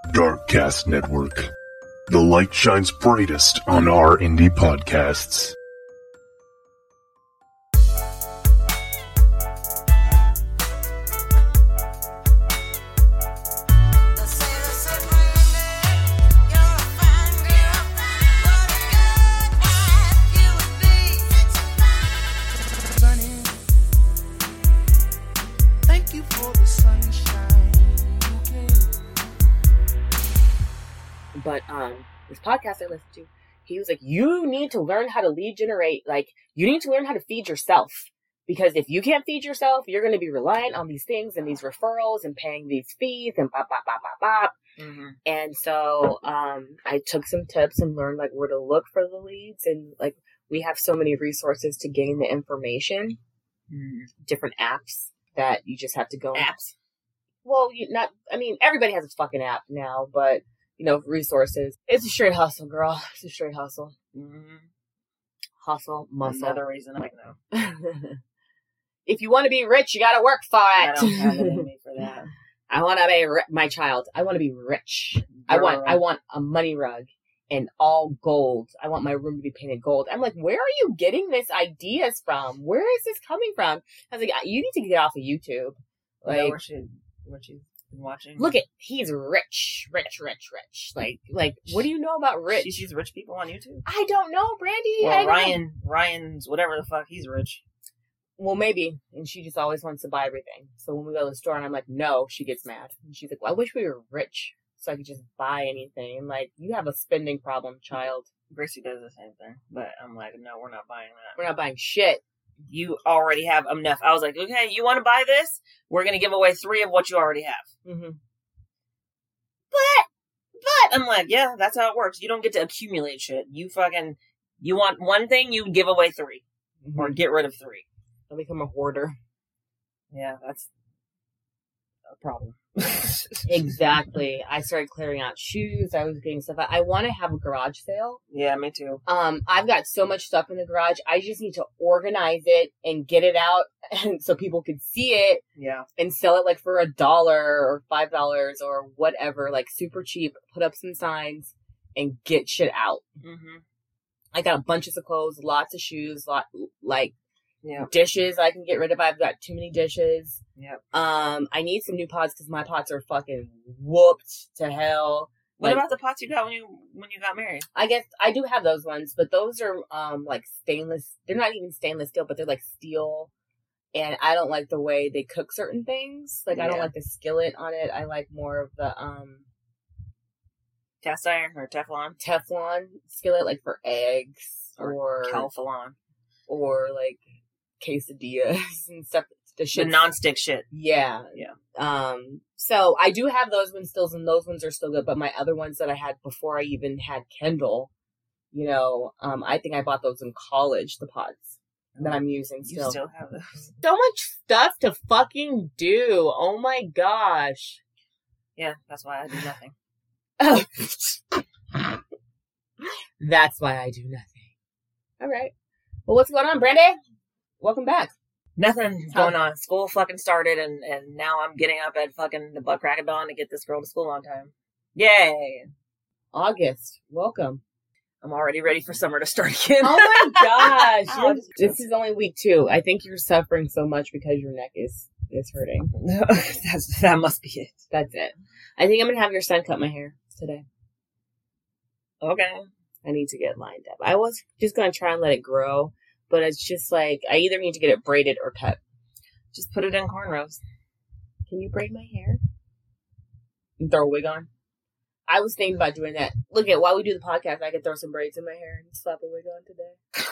Darkcast Network. The light shines brightest on our indie podcasts. But this podcast I listened to, he was like, you need to learn how to lead generate. Like, you need to learn how to feed yourself. Because if you can't feed yourself, you're going to be reliant on these things and these referrals and paying these fees and bop, bop, bop, bop, bop. Mm-hmm. And so I took some tips and learned, like, where to look for the leads. And, like, we have so many resources to gain the information. Different apps that you just have to go. Apps? Well, everybody has a fucking app now, but... resources. It's a straight hustle, girl. It's a straight hustle. Mm-hmm. Hustle, muscle. Another reason I'm like, no. If you want to be rich, you gotta work for it. I don't have it in me for that. I want to be my child. I want to be rich. I want a money rug and all gold. I want my room to be painted gold. I'm like, where are you getting this ideas from? Where is this coming from? I was like, you need to get off of YouTube. Like, what she's been watching. Look he's rich. Like, what do you know about rich? She sees rich people on YouTube? I don't know, Brandy. Well, Ryan's whatever the fuck, he's rich. Well, maybe. And she just always wants to buy everything. So when we go to the store and I'm like, no, she gets mad. And she's like, well, I wish we were rich so I could just buy anything. And like, you have a spending problem, child. Gracie does the same thing. But I'm like, no, we're not buying that. We're not buying shit. You already have enough. I was like, okay, you want to buy this? We're going to give away 3 of what you already have. Mm-hmm. But, I'm like, yeah, that's how it works. You don't get to accumulate shit. You want one thing, you give away 3. Mm-hmm. Or get rid of 3. I'll become a hoarder. Yeah, that's a problem. Exactly. I started clearing out shoes. I was getting stuff out. I want to have a garage sale. Yeah, me too. I've got so much stuff in the garage. I just need to organize it and get it out and so people can see it. Yeah. And sell it like for $1 or $5 or whatever, like super cheap. Put up some signs and get shit out. Mm-hmm. I got a bunch of clothes, lots of shoes, dishes I can get rid of. I've got too many dishes. Yep. I need some new pots because my pots are fucking whooped to hell. What about the pots you got when you got married? I guess I do have those ones, but those are like stainless. They're not even stainless steel, but they're like steel. And I don't like the way they cook certain things. Like, I don't like the skillet on it. I like more of the cast iron or Teflon. Teflon skillet, like for eggs or Calphalon or like quesadillas and stuff. The nonstick shit. Yeah. So I do have those ones still, and those ones are still good. But my other ones that I had before I even had Kindle, I think I bought those in college, the pods that I'm using still. You still have those? So much stuff to fucking do. Oh my gosh. Yeah, that's why I do nothing. That's why I do nothing. All right. Well, what's going on, Brandy? Welcome back. Nothing's going on. School fucking started, and now I'm getting up at fucking the butt crack of dawn to get this girl to school on time. Yay! August. Welcome. I'm already ready for summer to start again. Oh my gosh. This is only week 2. I think you're suffering so much because your neck is hurting. That must be it. That's it. I think I'm going to have your son cut my hair today. Okay. I need to get lined up. I was just going to try and let it grow. But it's just like, I either need to get it braided or cut. Just put it in cornrows. Can you braid my hair? And throw a wig on? I was thinking about doing that. Look at, while we do the podcast, I could throw some braids in my hair and slap a wig on today.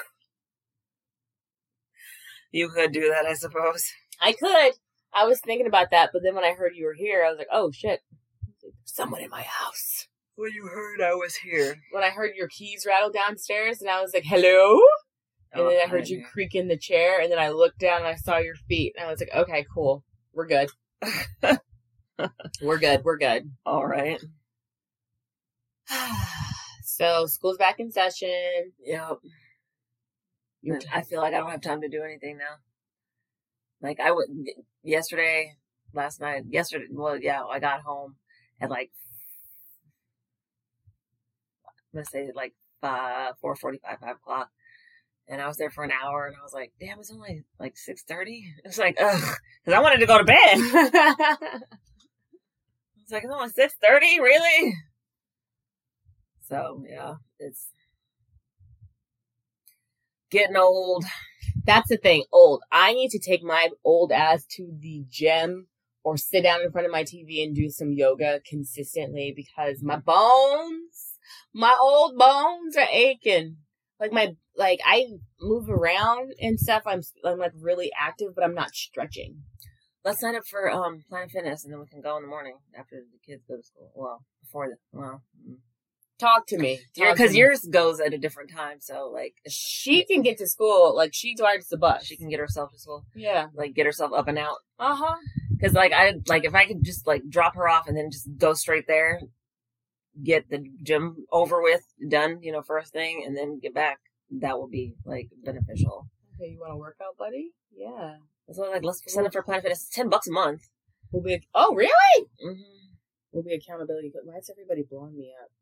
You could do that, I suppose. I could. I was thinking about that, but then when I heard you were here, I was like, oh shit. There's someone in my house. Well, you heard I was here. When I heard your keys rattle downstairs, and I was like, hello? And then I heard you creak in the chair, and then I looked down and I saw your feet. And I was like, okay, cool. We're good. We're good. All right. So, school's back in session. Yep. I feel like I don't have time to do anything now. Like, I got home at like I'm going to say like 4:45, 5 o'clock. And I was there for an hour, and I was like, damn, it's only like 6:30. It's like, ugh, because I wanted to go to bed. It's like, it's only 6:30, really? So, yeah, it's getting old. That's the thing, old. I need to take my old ass to the gym or sit down in front of my TV and do some yoga consistently because my old bones are aching. Like I move around and stuff. I'm like really active, but I'm not stretching. Let's sign up for Planet Fitness, and then we can go in the morning after the kids go to school. Well, Talk to me. Because yours goes at a different time, so like she can get to school. Like she rides the bus. She can get herself to school. Yeah, like get herself up and out. Because like if I could just like drop her off and then just go straight there, get the gym over with, done, first thing, and then get back. That will be like beneficial. Okay, you want to work out, buddy? Yeah. So like, let's sign up for Planet Fitness. It's $10 a month. Oh, really? Mm-hmm. We'll be accountability. Why is everybody blowing me up?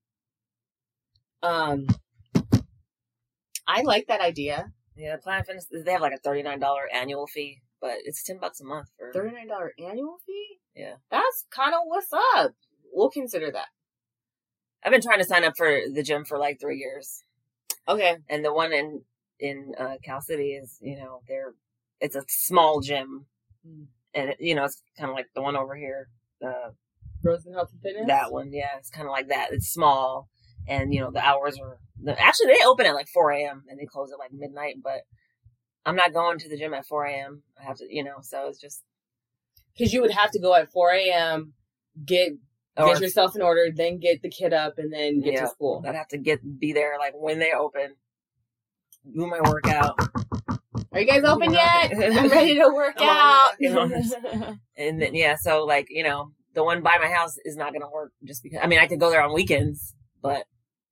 I like that idea. Yeah, Planet Fitness. They have like a $39 annual fee, but it's $10 a month for $39 annual fee. Yeah, that's kind of what's up. We'll consider that. I've been trying to sign up for the gym for like 3 years. Okay, and the one in Cal City is it's a small gym, and it's kind of like the one over here, Rosen Health and Fitness. That one, yeah, it's kind of like that. It's small, and the hours are actually they open at like 4 a.m. and they close at like midnight. But I'm not going to the gym at 4 a.m. I have to, so it's just because you would have to go at 4 a.m. get yourself in order, then get the kid up, and then get to school. I'd have to be there like when they open, do my workout. Are you guys open yet? I'm ready to work out. And then so like the one by my house is not going to work just because. I mean, I could go there on weekends, but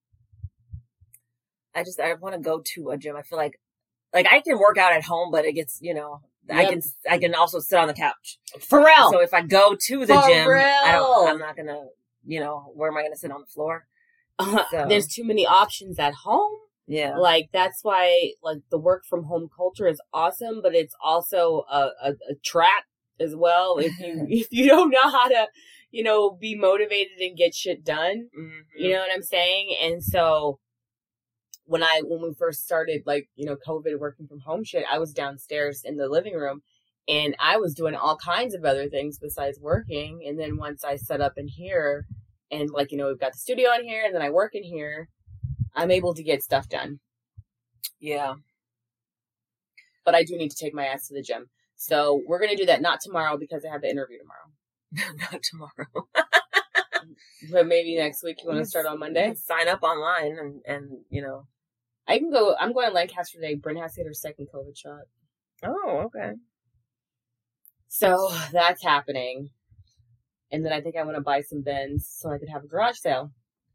I want to go to a gym. I feel like I can work out at home, but it gets Yep. I can also sit on the couch. For real. So if I go to the gym, I'm not gonna, where am I gonna sit on the floor? So. There's too many options at home. Yeah. Like that's why like the work from home culture is awesome, but it's also a trap as well. If you don't know how to, be motivated and get shit done, you know what I'm saying? And so when we first started, like, COVID working from home shit, I was downstairs in the living room and I was doing all kinds of other things besides working. And then once I set up in here and like, we've got the studio in here and then I work in here, I'm able to get stuff done. Yeah. But I do need to take my ass to the gym. So we're going to do that not tomorrow because I have the interview tomorrow. Not tomorrow. But maybe next week. You want to start on Monday? Sign up online and I can go. I'm going to Lancaster today. Bryn has to get her second COVID shot. Oh, okay. So that's happening. And then I think I want to buy some bins so I could have a garage sale.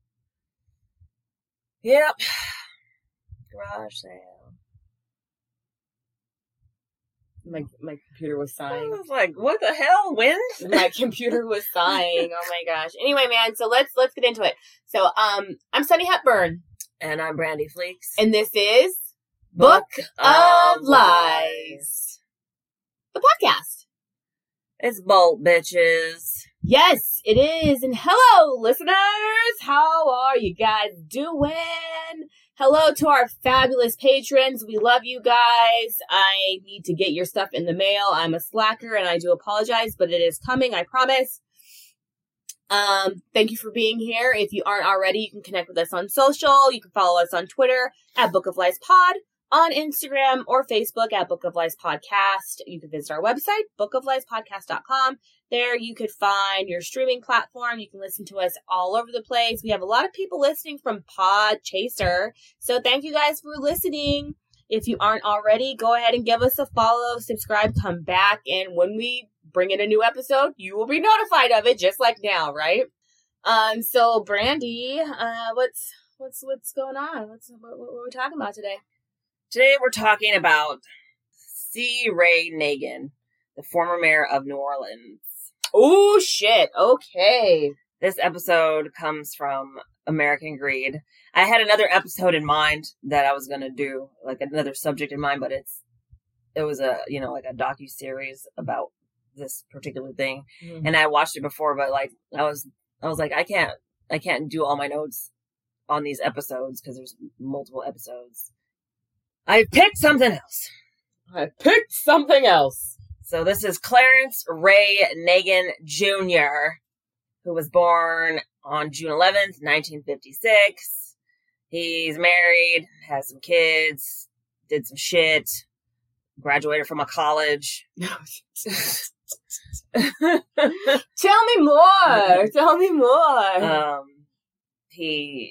Yep. Garage sale. My computer was sighing. I was like, what the hell? Wind? My computer was sighing. Oh my gosh. Anyway, man, so let's get into it. So I'm Sunny Hepburn. And I'm Brandy Fleeks. And this is Book of Lies. The podcast. It's Bolt, bitches. Yes, it is. And hello, listeners. How are you guys doing? Hello to our fabulous patrons. We love you guys. I need to get your stuff in the mail. I'm a slacker and I do apologize, but it is coming, I promise. Thank you for being here. If you aren't already, you can connect with us on social. You can follow us on Twitter at Book of Lies Pod, on Instagram or Facebook at Book of Lies Podcast. You can visit our website, bookofliespodcast.com. There you could find your streaming platform. You can listen to us all over the place. We have a lot of people listening from Podchaser. So thank you guys for listening. If you aren't already, go ahead and give us a follow, subscribe, come back. And when we bring in a new episode, you will be notified of it just like now, right? So Brandy, what's going on? What are we talking about today? Today we're talking about C. Ray Nagin, the former mayor of New Orleans. Oh, shit. Okay. This episode comes from American Greed. I had another episode in mind that I was going to do, like another subject in mind, but it was a, like a docu-series about this particular thing. Mm-hmm. And I watched it before, but like, I was like, I can't do all my notes on these episodes because there's multiple episodes. I picked something else. So this is Clarence Ray Nagin Jr., who was born on June 11th, 1956. He's married, has some kids, did some shit, graduated from a college. Tell me more. He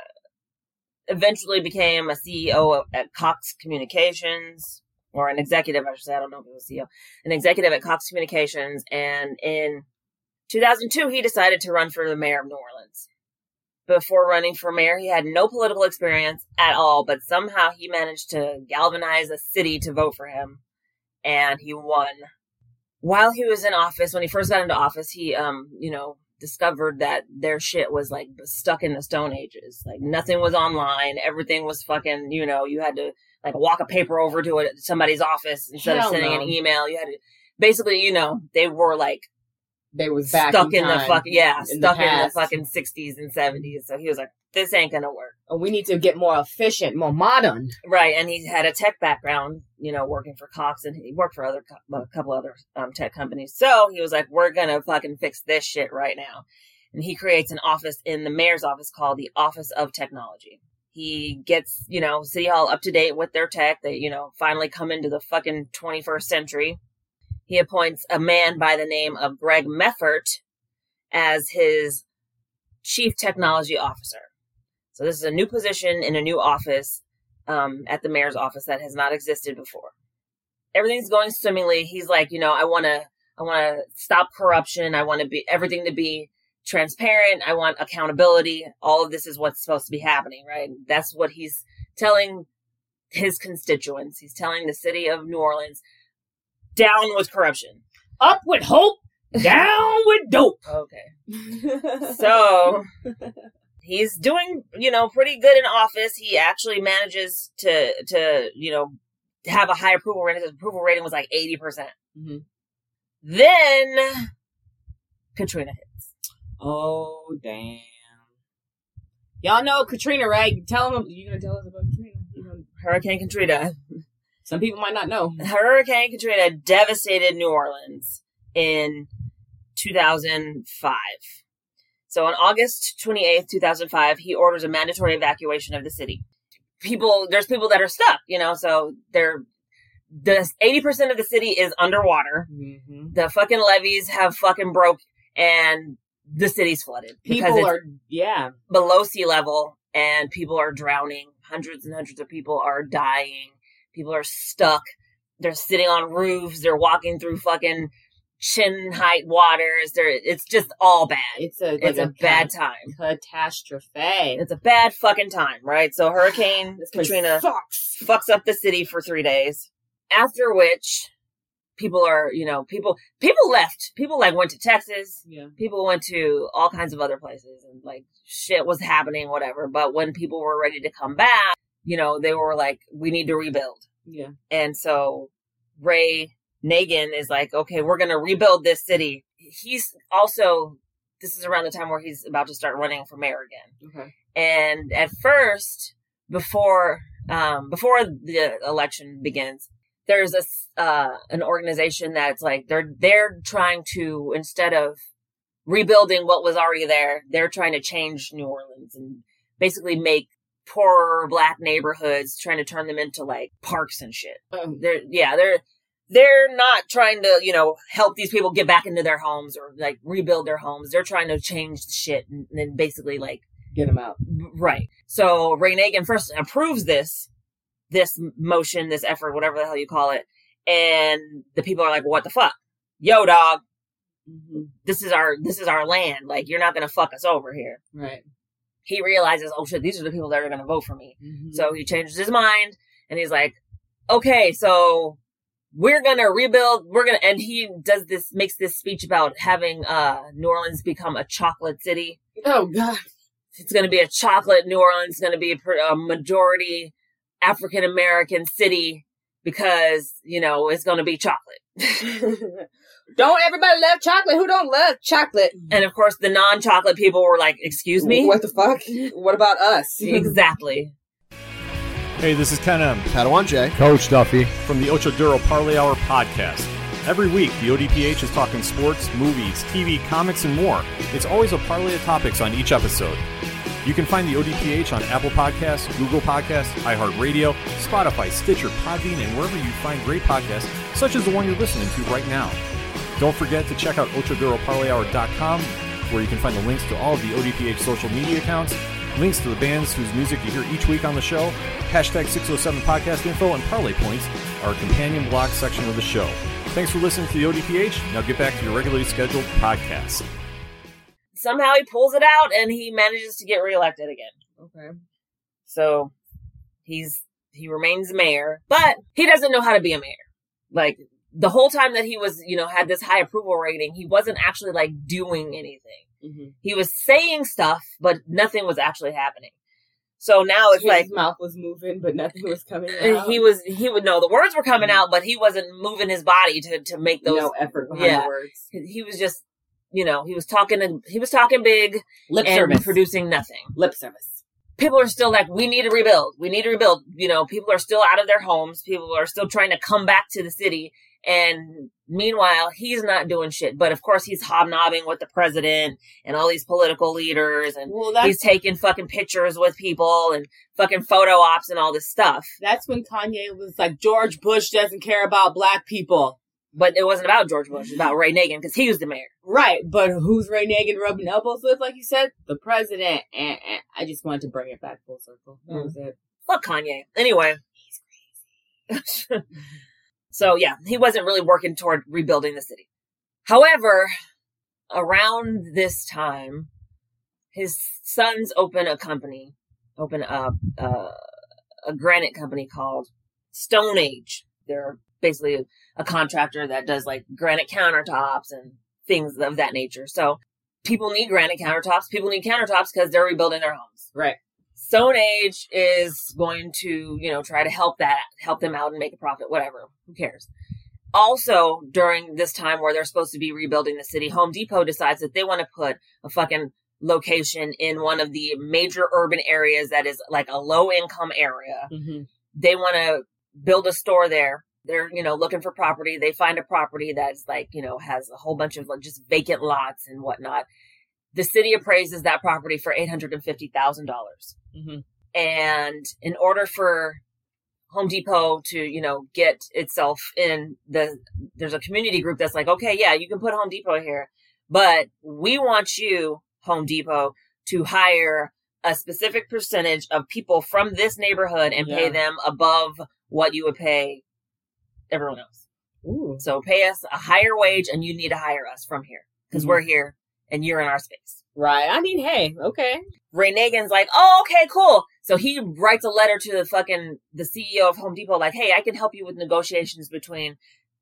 eventually became a CEO at Cox Communications, or an executive, I should say. I don't know if it was CEO. An executive at Cox Communications, and in 2002, he decided to run for the mayor of New Orleans. Before running for mayor, he had no political experience at all, but somehow he managed to galvanize a city to vote for him, and he won. While he was in office, when he first got into office, he, discovered that their shit was like stuck in the Stone Ages. Like nothing was online. Everything was fucking, you had to like walk a paper over to somebody's office instead of sending an email. You had to basically, they were like, they was back stuck in the fucking, stuck in the fucking 60s and 70s. So he was like, this ain't gonna work. Oh, we need to get more efficient, more modern. Right. And he had a tech background, working for Cox, and he worked for a couple other tech companies. So he was like, we're gonna fucking fix this shit right now. And he creates an office in the mayor's office called the Office of Technology. He gets, City Hall up to date with their tech. They, finally come into the fucking 21st century. He appoints a man by the name of Greg Meffert as his chief technology officer. So this is a new position in a new office at the mayor's office that has not existed before. Everything's going swimmingly. He's like, I want to stop corruption. I want everything to be transparent. I want accountability. All of this is what's supposed to be happening, right? That's what he's telling his constituents. He's telling the city of New Orleans, down with corruption. Up with hope. Down with dope. Okay. So he's doing, pretty good in office. He actually manages to have a high approval rating. His approval rating was like 80%. Mm-hmm. Then Katrina hits. Oh, damn. Y'all know Katrina, right? Tell them. You gonna tell us about Katrina? Hurricane Katrina. Some people might not know. Hurricane Katrina devastated New Orleans in 2005. So on August 28th, 2005, he orders a mandatory evacuation of the city. There's people that are stuck, so the 80% of the city is underwater. Mm-hmm. The fucking levees have fucking broke, and the city's flooded. People are below sea level, and people are drowning. Hundreds and hundreds of people are dying. People are stuck. They're sitting on roofs. They're walking through fucking chin height waters. It's just all bad. It's a bad time. Catastrophe. It's a bad fucking time, right? So Hurricane Katrina fucks up the city for 3 days. After which, people are, people left. People like went to Texas. Yeah. People went to all kinds of other places, and like shit was happening, whatever. But when people were ready to come back, they were like, we need to rebuild. Yeah. And so Ray Nagin is like, okay, we're going to rebuild this city. He's also, this is around the time where he's about to start running for mayor again. Okay. And at first, before the election begins, there's an organization that's like, they're trying to, instead of rebuilding what was already there, they're trying to change New Orleans and basically make poorer black neighborhoods, trying to turn them into like parks and shit. They're not trying to, help these people get back into their homes or like rebuild their homes. They're trying to change the shit and then basically like get them out. Right. So Ray Nagin first approves this motion, this effort, whatever the hell you call it. And the people are like, what the fuck? Yo, dog. Mm-hmm. This is our land. Like, you're not going to fuck us over here. Right. He realizes, oh shit, these are the people that are going to vote for me. Mm-hmm. So he changes his mind and he's like, okay, so we're going to rebuild. And he makes this speech about having, New Orleans become a chocolate city. Oh, God. It's going to be a chocolate New Orleans. It's going to be a majority African-American city because, it's going to be chocolate. Don't everybody love chocolate? Who don't love chocolate? And of course, the non-chocolate people were like, excuse me? What the fuck? What about us? Exactly. Hey, this is Ken M. Padawan J. Coach Duffy from the Ocho Duro Parlay Hour podcast. Every week, the ODPH is talking sports, movies, TV, comics, and more. It's always a parlay of topics on each episode. You can find the ODPH on Apple Podcasts, Google Podcasts, iHeartRadio, Spotify, Stitcher, Podbean, and wherever you find great podcasts, such as the one you're listening to right now. Don't forget to check out OchoDuroParlayHour.com, where you can find the links to all of the ODPH social media accounts, links to the bands whose music you hear each week on the show, hashtag 607 podcast info, and parlay points, our companion blog section of the show. Thanks for listening to the ODPH. Now get back to your regularly scheduled podcast. Somehow he pulls it out and he manages to get reelected again. Okay. So he remains mayor, but he doesn't know how to be a mayor. Like, the whole time that he was, had this high approval rating, he wasn't actually like doing anything. Mm-hmm. He was saying stuff, but nothing was actually happening. So now it's his mouth was moving, but nothing was coming out. He would know the words were coming out, but he wasn't moving his body to make those. No effort behind the words. He was just, he was talking big, lip and service, producing nothing. Lip service. People are still like, we need to rebuild. We need to rebuild. People are still out of their homes. People are still trying to come back to the city. And meanwhile, he's not doing shit. But of course, he's hobnobbing with the president and all these political leaders. And he's taking fucking pictures with people and fucking photo ops and all this stuff. That's when Kanye was like, George Bush doesn't care about black people. But it wasn't about George Bush. It was about Ray Nagin because he was the mayor. Right. But who's Ray Nagin rubbing elbows with, like you said? The president. And I just wanted to bring it back full circle. That was it. Fuck Kanye. Anyway. He's crazy. So, yeah, he wasn't really working toward rebuilding the city. However, around this time, his sons open a granite company called Stone Age. They're basically a contractor that does like granite countertops and things of that nature. So people need granite countertops. People need countertops because they're rebuilding their homes. Right. Stone Age is going to, try to help them out and make a profit, whatever. Who cares? Also, during this time where they're supposed to be rebuilding the city, Home Depot decides that they want to put a fucking location in one of the major urban areas that is like a low income area. Mm-hmm. They want to build a store there. They're, looking for property. They find a property that's like, has a whole bunch of like just vacant lots and whatnot. The city appraises that property for $850,000. Mm-hmm. And in order for Home Depot to, get itself in there's a community group that's like, okay, yeah, you can put Home Depot here, but we want you, Home Depot, to hire a specific percentage of people from this neighborhood and pay them above what you would pay everyone else. Ooh. So pay us a higher wage and you need to hire us from here because we're here and you're in our space. Right. I mean, hey, okay. Ray Nagin's like, oh, okay, cool. So he writes a letter to the CEO of Home Depot, like, hey, I can help you with negotiations between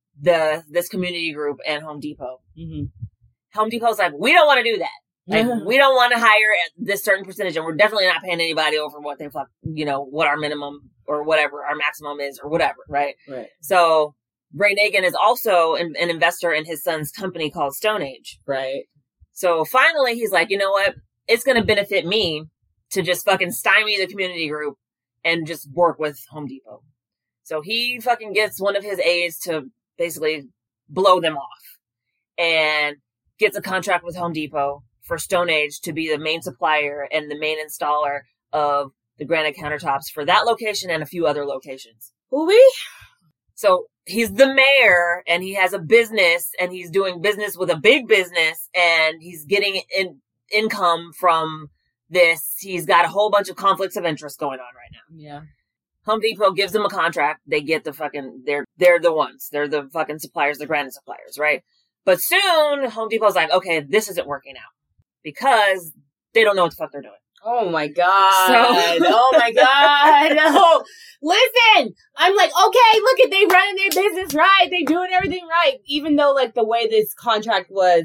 this community group and Home Depot. Mm-hmm. Home Depot's like, we don't want to do that. Like, we don't want to hire this certain percentage, and we're definitely not paying anybody over what they what our minimum or whatever our maximum is or whatever, right? Right. So Ray Nagin is also an investor in his son's company called Stone Age. Right. So finally, he's like, you know what? It's going to benefit me to just fucking stymie the community group and just work with Home Depot. So he fucking gets one of his aides to basically blow them off and gets a contract with Home Depot for Stone Age to be the main supplier and the main installer of the granite countertops for that location and a few other locations. Ooh-wee. So he's the mayor and he has a business and he's doing business with a big business and he's getting income from this. He's got a whole bunch of conflicts of interest going on right now. Yeah. Home Depot gives them a contract. They get the fucking, they're the ones. They're the fucking suppliers, the granite suppliers, right? But soon Home Depot's like, okay, this isn't working out because they don't know what the fuck they're doing. Oh my god. So- oh my god. No. Listen, I'm like, okay, look at they running their business right. They doing everything right. Even though like the way this contract was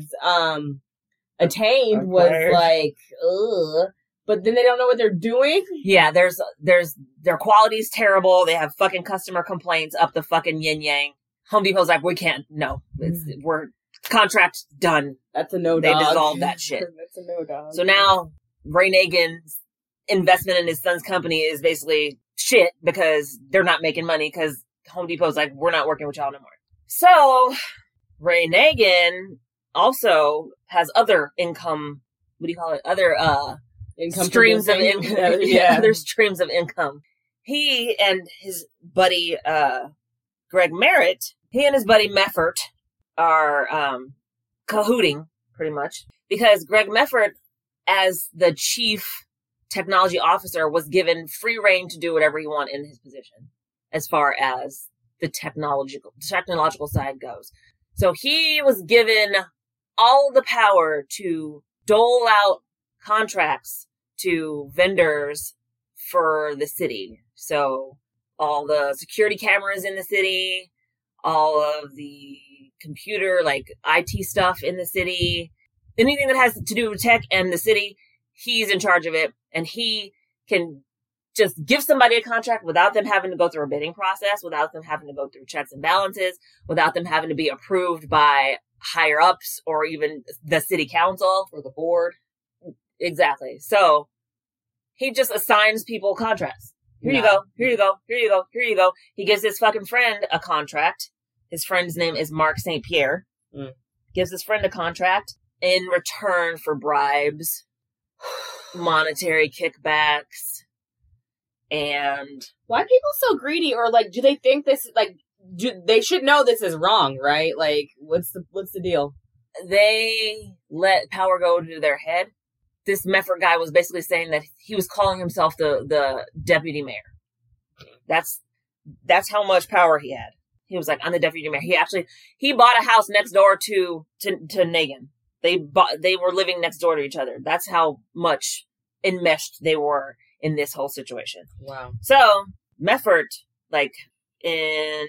attained was like, ugh. But then they don't know what they're doing. Yeah, their quality's terrible. They have fucking customer complaints up the fucking yin yang. Home Depot's like, we can't. No, we're contract done. That's a no dog. They dissolved that shit. That's a no dog. So now Ray Nagin's investment in his son's company is basically shit because they're not making money because Home Depot's like, we're not working with y'all no more. So Ray Nagin also has other income. What do you call it? Other income streams of income. Yeah. Other streams of income. He and his buddy Greg Merritt, he and his buddy Meffert are cahooting pretty much because Greg Meffert, as the chief technology officer, was given free reign to do whatever he wanted in his position as far as the technological side goes. So he was given all the power to dole out contracts to vendors for the city. So all the security cameras in the city, all of the computer, like IT stuff in the city, anything that has to do with tech and the city, he's in charge of it. And he can just give somebody a contract without them having to go through a bidding process, without them having to go through checks and balances, without them having to be approved by higher ups or even the city council or the board. Exactly. So he just assigns people contracts. Here you go. Here you go. Here you go. Here you go. He gives his fucking friend a contract. His friend's name is Mark St. Pierre. Gives his friend a contract in return for bribes, monetary kickbacks, and why are people so greedy? Or like, do they think this like? They should know this is wrong, right? Like, what's the deal? They let power go to their head. This Meffert guy was basically saying that he was calling himself the deputy mayor. That's how much power he had. He was like, I'm the deputy mayor. He bought a house next door to Nagin. They were living next door to each other. That's how much enmeshed they were in this whole situation. Wow. So Meffert, like in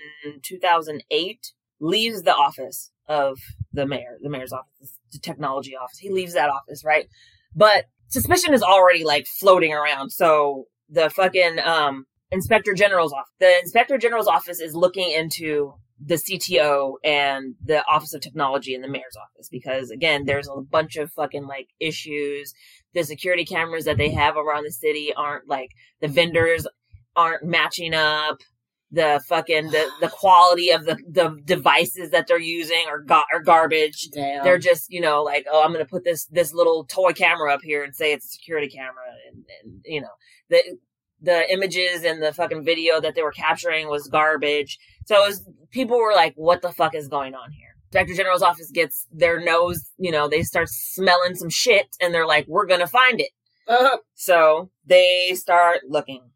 2008, leaves the office of the mayor's office, the technology office. He leaves that office, right? But suspicion is already like floating around. So the fucking Inspector General's office is looking into the CTO and the Office of Technology in the mayor's office because, again, there's a bunch of fucking like issues. The security cameras that they have around the city aren't like, the vendors aren't matching up. The fucking the quality of the devices that they're using are garbage. Damn. They're just, like, oh, I'm going to put this little toy camera up here and say it's a security camera, and the images and the fucking video that they were capturing was garbage. So people were like, what the fuck is going on here? Inspector General's office gets their nose, they start smelling some shit, and they're like, we're going to find it. So they start looking.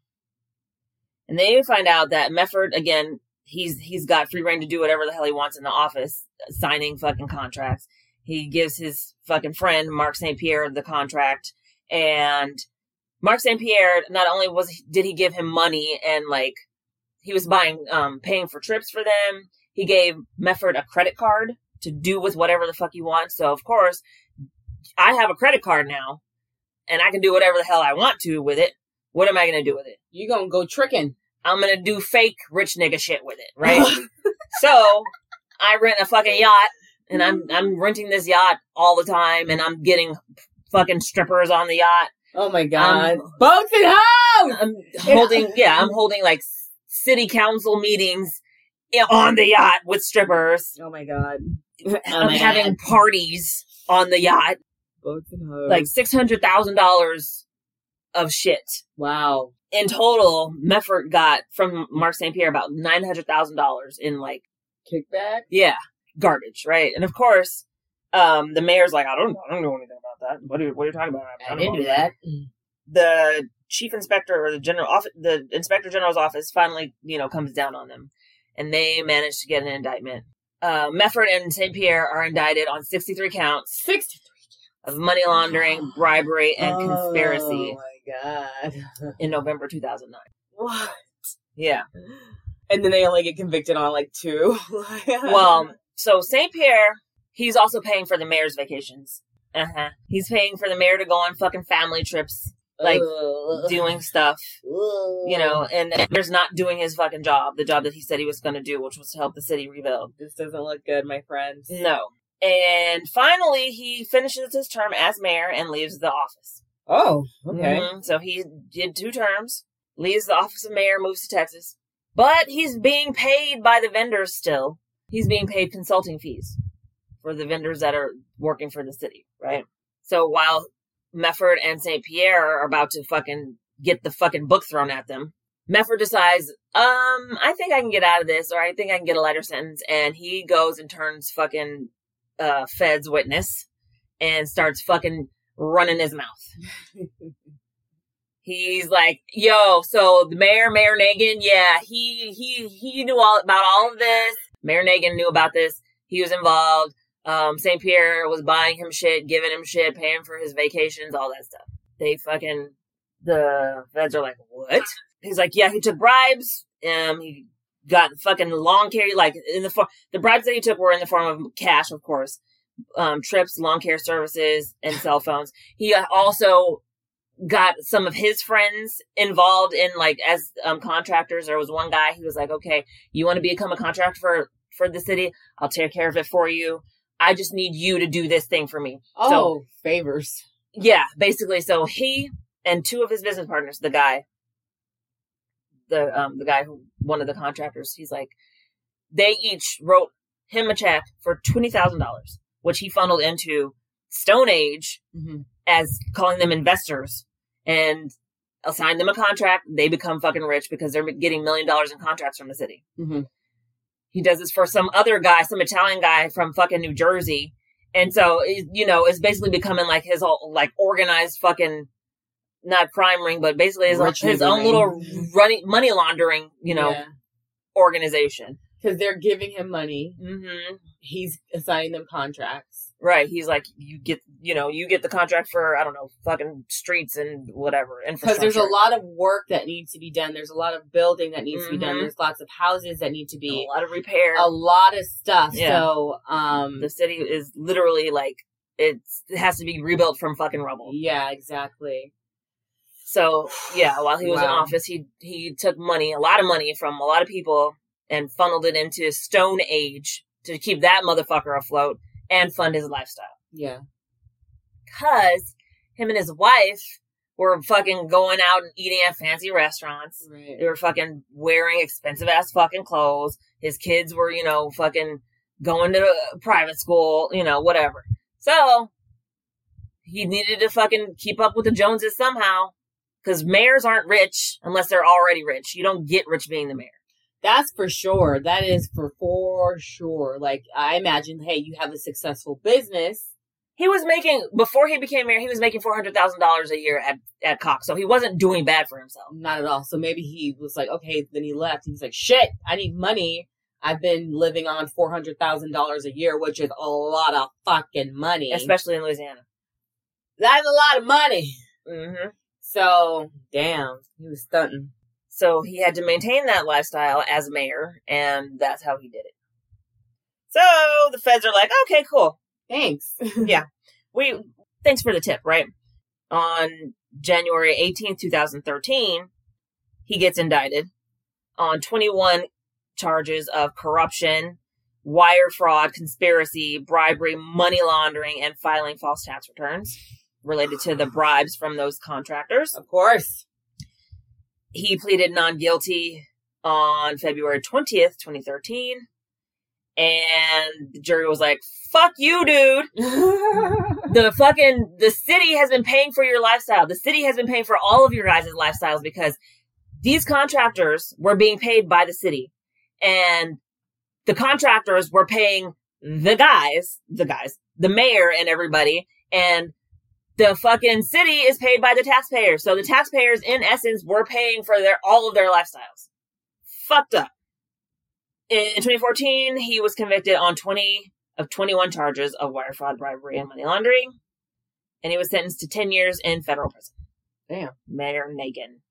And they find out that Meffert, again, he's got free reign to do whatever the hell he wants in the office, signing fucking contracts. He gives his fucking friend, Mark St. Pierre, the contract. And Mark St. Pierre, not only did he give him money and like, he was paying for trips for them, he gave Meffert a credit card to do with whatever the fuck he wants. So, of course, I have a credit card now, and I can do whatever the hell I want to with it. What am I going to do with it? You gonna go tricking. I'm going to do fake rich nigga shit with it, right? So I rent a fucking yacht, and I'm renting this yacht all the time, and I'm getting fucking strippers on the yacht. Oh my god. Boats and hoes! I'm holding like city council meetings on the yacht with strippers. Oh my god. I'm having parties on the yacht. Boats and hoes. Like $600,000 of shit. Wow. In total, Meffert got from Mark St. Pierre about $900,000 in like kickback. Yeah, garbage, right? And of course, the mayor's like, I don't know anything about that. What are you talking about? I didn't do that. The chief inspector or the inspector general's office finally, comes down on them, and they manage to get an indictment. Meffert and St. Pierre are indicted on 63 counts. 63 of money laundering, bribery, and conspiracy Oh my god. in November 2009. What? Yeah. And then they only get convicted on like 2. Well, so St. Pierre, he's also paying for the mayor's vacations. He's paying for the mayor to go on fucking family trips, like doing stuff, you know, and there's not doing his fucking job, the job that he said he was going to do, which was to help the city rebuild. This doesn't look good, my friends. No. And finally, he finishes his term as mayor and leaves the office. Oh, okay. So he did 2 terms, leaves the office of mayor, moves to Texas. But he's being paid by the vendors still. He's being paid consulting fees for the vendors that are working for the city, right? So while Mefford and St. Pierre are about to fucking get the fucking book thrown at them, Mefford decides, I think I can get out of this, or I think I can get a lighter sentence, and he goes and turns fucking Fed's witness and starts fucking running his mouth. He's like, yo, so the Mayor Nagin, yeah, he knew all about all of this. Mayor Nagin knew about this. He was involved. St. Pierre was buying him shit, giving him shit, paying for his vacations, all that stuff. The feds are like, what? He's like, yeah, he took bribes. He got fucking lawn care, like the bribes that he took were in the form of cash, of course. Trips, lawn care services, and cell phones. He also got some of his friends involved in, like, as contractors. There was one guy, he was like, okay, you want to become a contractor for the city? I'll take care of it for you. I just need you to do this thing for me. Oh, so, favors. Yeah, basically. So he and 2 of his business partners, the guy who, one of the contractors, he's like, they each wrote him a check for $20,000, which he funneled into Stone Age as calling them investors, and assigned them a contract. They become fucking rich because they're getting $1 million in contracts from the city. He does this for some other guy, some Italian guy from fucking New Jersey. And so, you know, it's basically becoming like his whole, like, organized fucking, not crime ring, but basically his own little money laundering, you know, organization. Because they're giving him money. He's assigning them contracts. Right. He's like, you get the contract for, I don't know, fucking streets and whatever, infrastructure. Because there's a lot of work that needs to be done. There's a lot of building that needs to be done. There's lots of houses that need to be. A lot of repair. A lot of stuff. Yeah. So, the city is literally like, it has to be rebuilt from fucking rubble. Yeah, exactly. So, yeah, while he was in office, he took money, a lot of money from a lot of people and funneled it into Stone Age to keep that motherfucker afloat and fund his lifestyle. Yeah. Because him and his wife were fucking going out and eating at fancy restaurants. Right. They were fucking wearing expensive ass fucking clothes. His kids were, you know, fucking going to private school, you know, whatever. So, he needed to fucking keep up with the Joneses somehow. Because mayors aren't rich unless they're already rich. You don't get rich being the mayor. That's for sure. That is for sure. Like, I imagine, hey, you have a successful business. He was making, before he became mayor, he was making $400,000 a year at Cox. So he wasn't doing bad for himself. Not at all. So maybe he was like, okay, then he left. He was like, shit, I need money. I've been living on $400,000 a year, which is a lot of fucking money. Especially in Louisiana. That's a lot of money. Mm-hmm. So, damn, he was stunting. So he had to maintain that lifestyle as mayor, and that's how he did it. So the feds are like, okay, cool. Thanks. Yeah. Thanks for the tip, right? On January 18th, 2013, he gets indicted on 21 charges of corruption, wire fraud, conspiracy, bribery, money laundering, and filing false tax returns related to the bribes from those contractors. Of course. He pleaded non-guilty on February 20th, 2013. And the jury was like, fuck you, dude. The city has been paying for your lifestyle. The city has been paying for all of your guys' lifestyles because these contractors were being paid by the city. And the contractors were paying the mayor and everybody. And the fucking city is paid by the taxpayers. So the taxpayers, in essence, were paying for all of their lifestyles. Fucked up. In 2014, he was convicted on 21 charges of wire fraud, bribery, and money laundering. and he was sentenced to 10 years in federal prison. Damn. Mayor Nagin.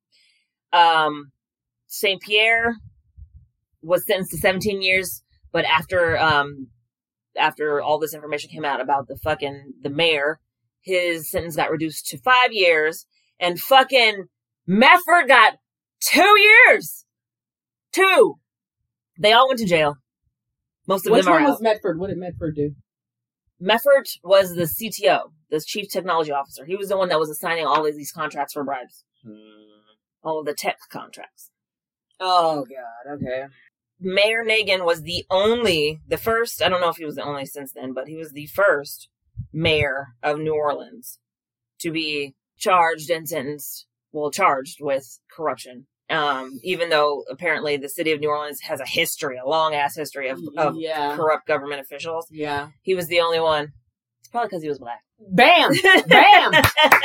St. Pierre was sentenced to 17 years, but after all this information came out about the mayor, his sentence got reduced to 5 years, and fucking Mefford got 2 years. 2. They all went to jail. Most of Which them are one out. was Medford? What did Medford do? Mefford was the CTO, the chief technology officer. He was the one that was assigning all of these contracts for bribes. All of the tech contracts. Oh, God. Okay. Mayor Nagin was the first, I don't know if he was the only since then, but he was the first mayor of New Orleans to be charged and sentenced, charged with corruption. Even though apparently the city of New Orleans has a long-ass history of corrupt government officials. Yeah. He was the only one. It's probably because he was black. Bam! Bam!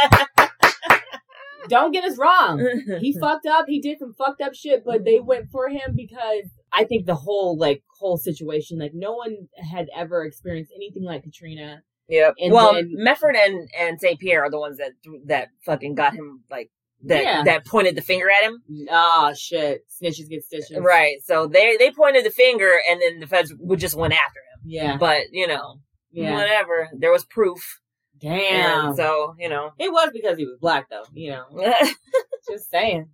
Don't get us wrong. He fucked up. He did some fucked up shit, but they went for him because I think the whole situation, no one had ever experienced anything like Katrina. Yep. And Mefford and St. Pierre are the ones that fucking got him, that pointed the finger at him. Ah, shit. Snitches get stitches. Right. So they pointed the finger, and then the feds just went after him. Yeah. But, whatever. There was proof. Damn. And so, It was because he was black, though. Just saying.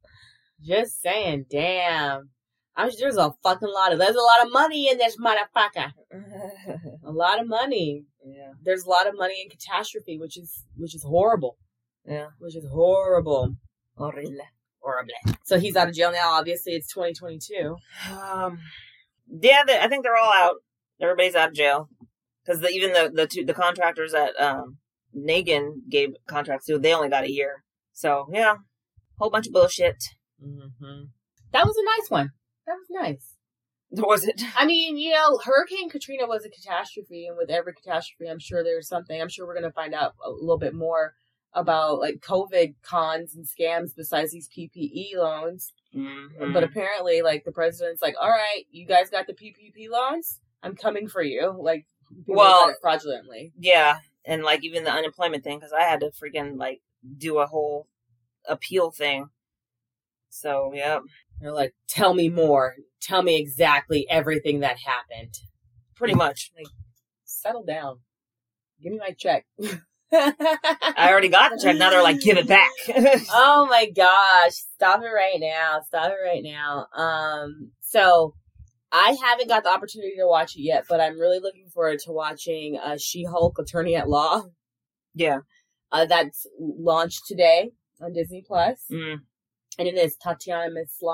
Damn. There's a lot of money in this motherfucker. A lot of money. Yeah. There's a lot of money in catastrophe, which is horrible. Yeah. Which is horrible. Horrible. So he's out of jail now. Obviously, it's 2022. Yeah, I think they're all out. Everybody's out of jail. Because even the contractors that Nagin gave contracts to, they only got a year. So, yeah. Whole bunch of bullshit. Mm-hmm. That was a nice one. That was nice. Was it? I mean, Hurricane Katrina was a catastrophe, and with every catastrophe, I'm sure there's something. I'm sure we're going to find out a little bit more about, COVID cons and scams besides these PPE loans. Mm-hmm. But apparently, the president's all right, you guys got the PPP loans? I'm coming for you. People got it fraudulently. Yeah, and, even the unemployment thing, because I had to freaking, do a whole appeal thing. So, yeah. They're tell me more. Tell me exactly everything that happened. Pretty much. Settle down. Give me my check. I already got the check. Now they're give it back. Oh my gosh. Stop it right now. So I haven't got the opportunity to watch it yet, but I'm really looking forward to watching She-Hulk Attorney at Law. Yeah. That's launched today on Disney Plus. Mm. And it is Tatiana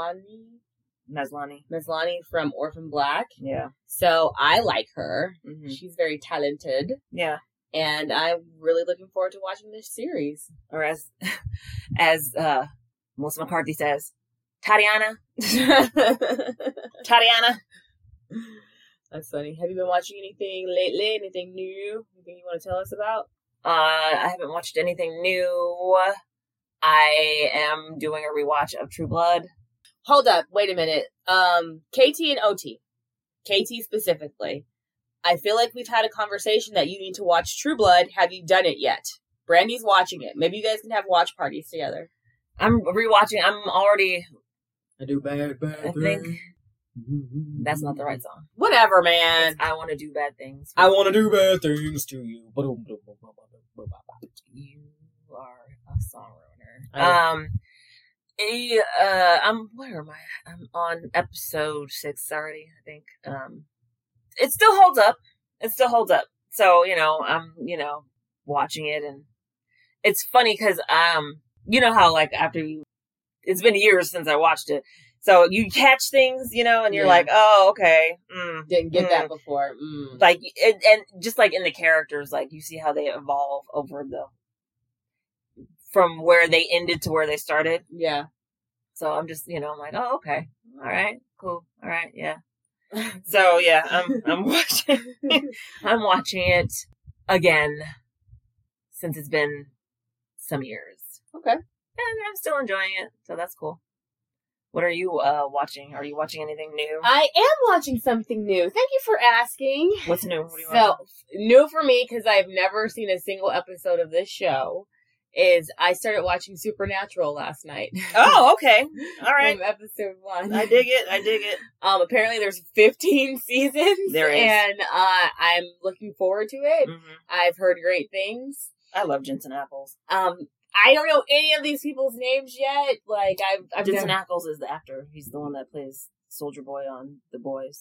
Maslany from Orphan Black. Yeah. So I like her. Mm-hmm. She's very talented. Yeah. And I'm really looking forward to watching this series. Or as Melissa McCarthy says, Tatiana. Tatiana. That's funny. Have you been watching anything lately? Anything new? Anything you want to tell us about? I haven't watched anything new. I am doing a rewatch of True Blood. Hold up. Wait a minute. KT and OT. KT specifically. I feel like we've had a conversation that you need to watch True Blood. Have you done it yet? Brandy's watching it. Maybe you guys can have watch parties together. I'm rewatching. I'm already... I do bad I think that's not the right song. Whatever, man. I want to do bad things. I want to do bad things to you. You are a song ruiner. Where am I? I'm on episode 6 already, I think. It still holds up. So, I'm, watching it, and it's funny because, how, after it's been years since I watched it. So you catch things, and you're like, oh, okay. Didn't get that before. And just in the characters, you see how they evolve over from where they ended to where they started. Yeah. So I'm just, I'm like, oh, okay. All right. Cool. All right. Yeah. So yeah, I'm watching it again since it's been some years. Okay. And I'm still enjoying it. So that's cool. What are you watching? Are you watching anything new? I am watching something new. Thank you for asking. What's new? What are you So, watching? new for me, because I've never seen a single episode of this show, is I started watching Supernatural last night. Oh, okay. All right. From episode 1. I dig it. Apparently there's 15 seasons. There is. And I'm looking forward to it. Mm-hmm. I've heard great things. I love Jensen Ackles. I don't know any of these people's names yet. Like, I've Jensen never... Ackles is the actor. He's the one that plays Soldier Boy on The Boys.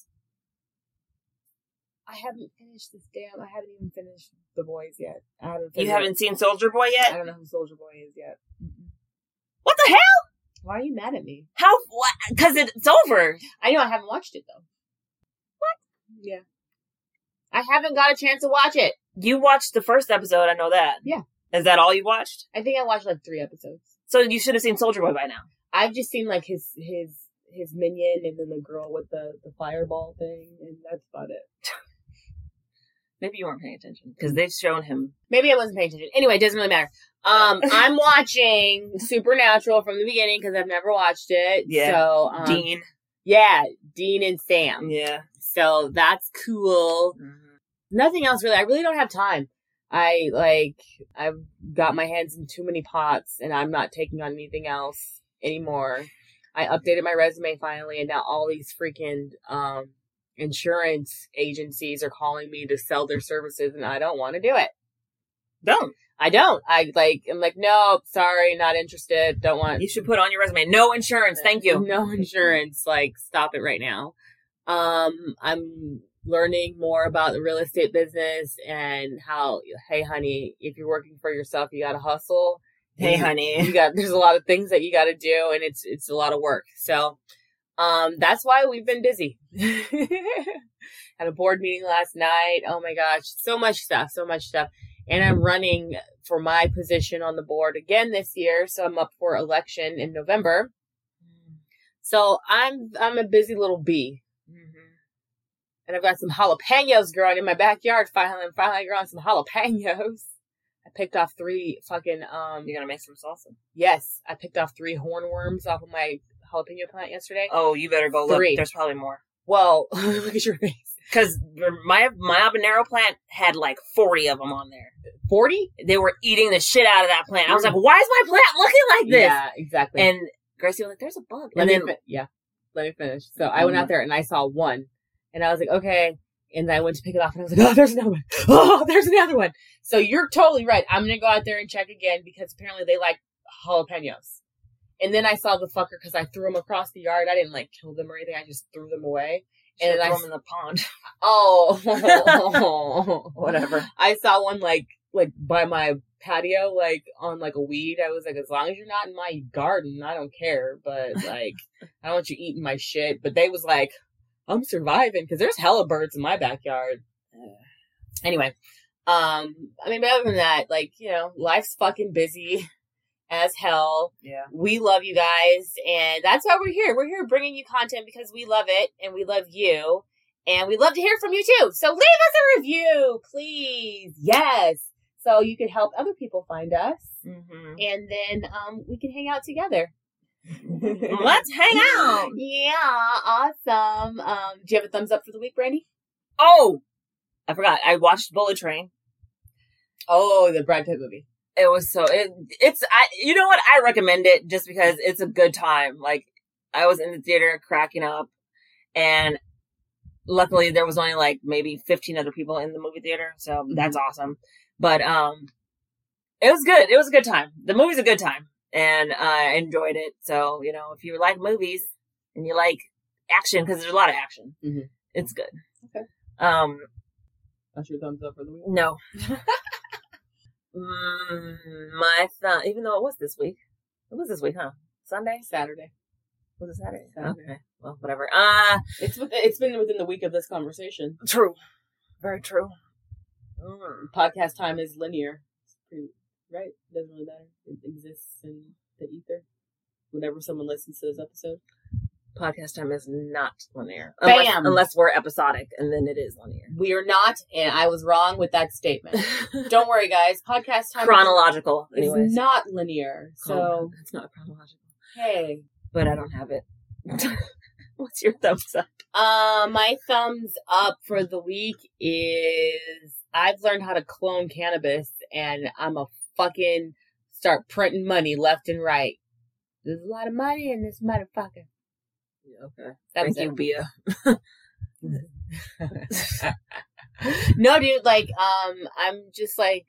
I haven't finished this damn... I haven't even finished The Boys yet. You haven't seen Soldier Boy yet? I don't know who Soldier Boy is yet. Mm-mm. What the hell? Why are you mad at me? How? What? Because it's over. I know I haven't watched it, though. What? Yeah. I haven't got a chance to watch it. You watched the first episode, I know that. Yeah. Is that all you watched? I think I watched like 3 episodes. So you should have seen Soldier Boy by now. I've just seen like his minion and then the girl with the fireball thing, and that's about it. Maybe you weren't paying attention because they've shown him. Maybe I wasn't paying attention. Anyway, it doesn't really matter. I'm watching Supernatural from the beginning because I've never watched it. Yeah. So, Dean. Yeah, Dean and Sam. Yeah. So that's cool. Mm-hmm. Nothing else really. I really don't have time. I've got my hands in too many pots and I'm not taking on anything else anymore. I updated my resume finally and now all these freaking, insurance agencies are calling me to sell their services and I don't want to do it. I don't. I'm like, no, sorry, not interested. Don't want. You should put on your resume, no insurance, thank you. No insurance. Like, stop it right now. I'm learning more about the real estate business and how, hey, honey, if you're working for yourself, you got to hustle. Hey, honey. There's a lot of things that you got to do and it's a lot of work. So, that's why we've been busy. Had a board meeting last night. Oh my gosh. So much stuff. And I'm running for my position on the board again this year. So I'm up for election in November. So I'm a busy little bee. And I've got some jalapenos growing in my backyard. I'm finally growing some jalapenos. I picked off 3 fucking, You're gonna make some salsa? Yes. I picked off 3 hornworms off of my jalapeno plant yesterday. Oh, you better go look. 3. There's probably more. Well, look at your face. Because my habanero plant had like 40 of them on there. 40? They were eating the shit out of that plant. I was like, why is my plant looking like this? Yeah, exactly. And Gracie was like, there's a bug. Let me finish. So I went out there and I saw 1. And I was like, okay. And then I went to pick it off and I was like, oh, there's another one. Oh, there's another one. So you're totally right. I'm going to go out there and check again because apparently they like jalapenos. And then I saw the fucker because I threw them across the yard. I didn't like kill them or anything. I just threw them away. And threw them in the pond. Oh. Whatever. I saw one like by my patio, like on like a weed. I was like, as long as you're not in my garden, I don't care. But like, I don't want you eating my shit. But they was like, I'm surviving because there's hella birds in my backyard. Anyway, I mean, but other than that, like, you know, life's fucking busy as hell. Yeah. We love you guys, and that's why we're here. We're here bringing you content because we love it, and we love you, and we'd love to hear from you too. So leave us a review, please. Yes. So you can help other people find us, and then we can hang out together. Let's hang out. Yeah, awesome. Do you have a thumbs up for the week, Brandy? Oh, I forgot. I watched Bullet Train. Oh, the Brad Pitt movie. It was you know what? I recommend it just because it's a good time. Like, I was in the theater cracking up, and luckily there was only like maybe 15 other people in the movie theater. So that's awesome. But, it was good. It was a good time. The movie's a good time. And I enjoyed it. So, you know, if you like movies and you like action, because there's a lot of action, it's good. Okay. That's your thumbs up for the week? No. My thumb, even though it was this week. It was this week, huh? Sunday? Saturday. Was it Saturday? Okay. Well, whatever. It's been within the week of this conversation. True. Very true. Podcast time is linear. It's pretty, right? Doesn't really matter. It exists in the ether. Whenever someone listens to this episode. Podcast time is not linear. Bam! Unless we're episodic, and then it is linear. We are not, and I was wrong with that statement. Don't worry, guys. Podcast time chronological, is not linear. So it's not chronological. Hey. But I don't have it. What's your thumbs up? My thumbs up for the week is I've learned how to clone cannabis, and I'm a fucking start printing money left and right. There's a lot of money in this motherfucker. Okay. Thank you, Bia. No, dude, like, I'm just like,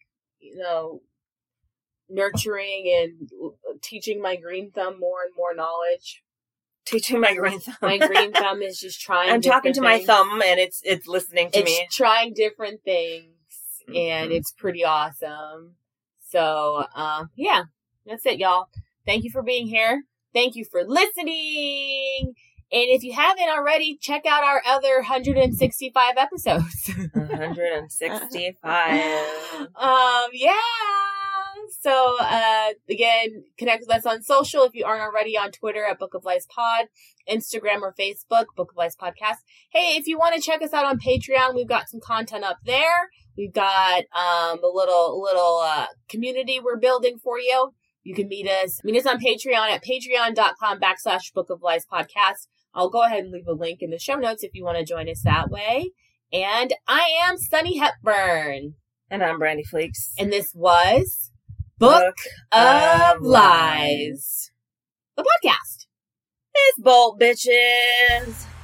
nurturing and teaching my green thumb more and more knowledge. Teaching my green thumb. My green thumb is just trying. I'm talking to my things. thumb, and it's listening to me. It's trying different things, and it's pretty awesome. So, yeah, that's it, y'all. Thank you for being here. Thank you for listening. And if you haven't already, check out our other 165 episodes. 165. Yeah. So, again, connect with us on social if you aren't already on Twitter at Book of Lies Pod, Instagram or Facebook, Book of Lies Podcast. Hey, if you want to check us out on Patreon, we've got some content up there. We've got a little community we're building for you. You can meet us on Patreon at patreon.com/Book of Lies Podcast. I'll go ahead and leave a link in the show notes if you want to join us that way. And I am Sunny Hepburn. And I'm Brandy Fleeks. And this was Book of Lies, the podcast. It's Bolt, bitches.